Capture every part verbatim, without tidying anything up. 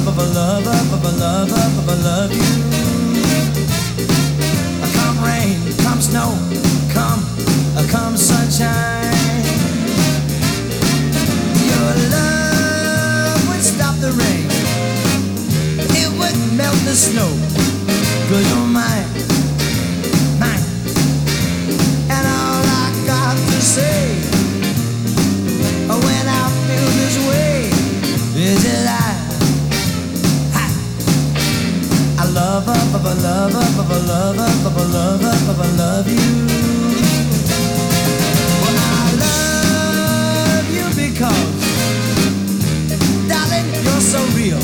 of a lover, of a lover, of a love you. Come rain, come snow, come, come sunshine. Your love would stop the rain, it would melt the snow. 'Cause you're mine, mine. And all I got to say when I feel this way is that I, I, I love, love, love, love, love, love, love, love, love, I love you. Well, I love you because, darling, you're so real.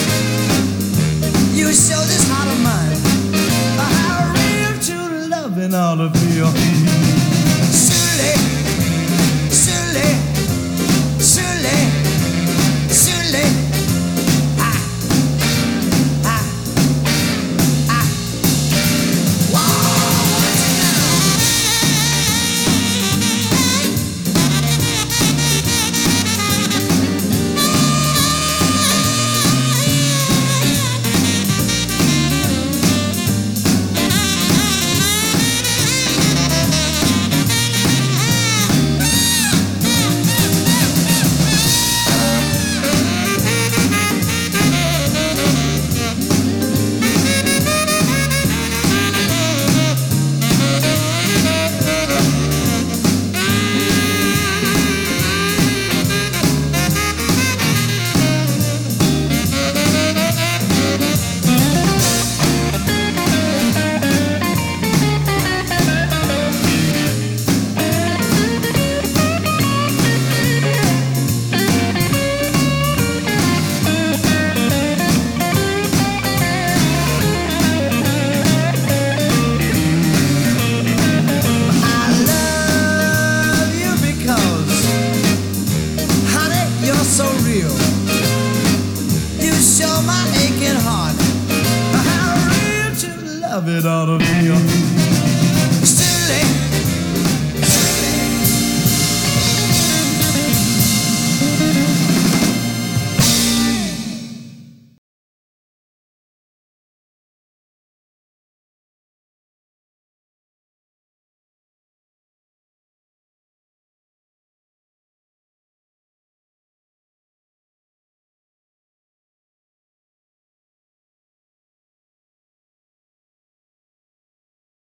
You show this heart of mine how real true loving ought to feel. Surely, surely, surely, surely, I, I, I, so real. You show my aching heart how real true love it ought to feel.